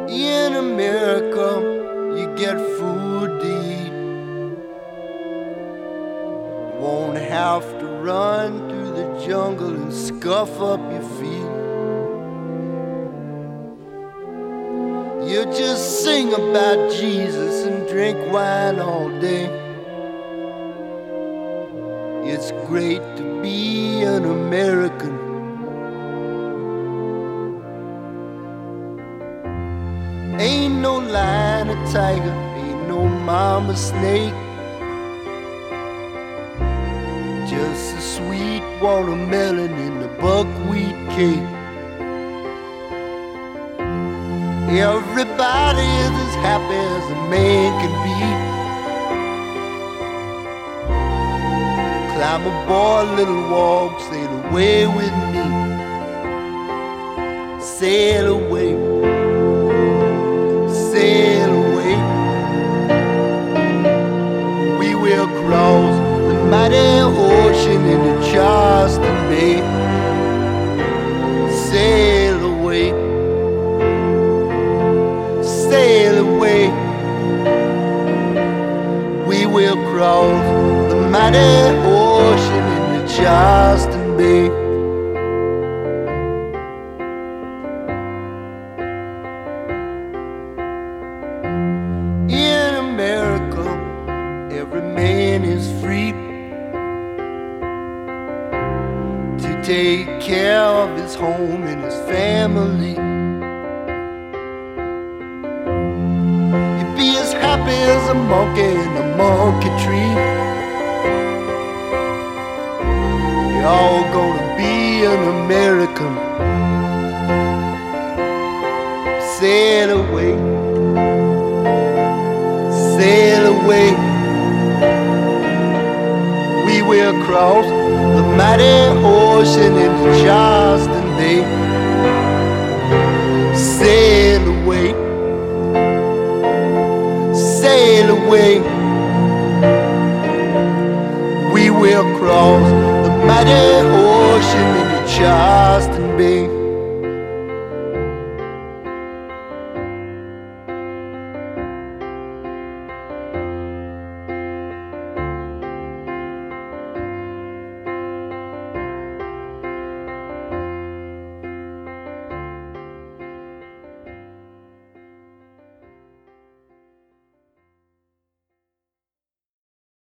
In America, you get food to eat. Won't have to run through the jungle and scuff up your feet. You just sing about Jesus and drink wine all day. It's great to be an American. Ain't no lion or tiger, ain't no mama snake. Just a sweet watermelon in the buckwheat cake. Everybody is as happy as a man can be. Climb aboard, little walk, sail away with me. Sail away. Sail away. We will cross the mighty ocean into Charleston Bay. Sail away. Sail away. We will cross the mighty ocean into Charleston Bay. In America, every man is free to take care of his home and his family. You'd be as happy as a monkey in a monkey tree. You're all gonna be an American. Sail away. Sail away. We will cross the mighty ocean into Charleston Bay. Sail away. Sail away. We will cross the mighty ocean into Charleston Bay.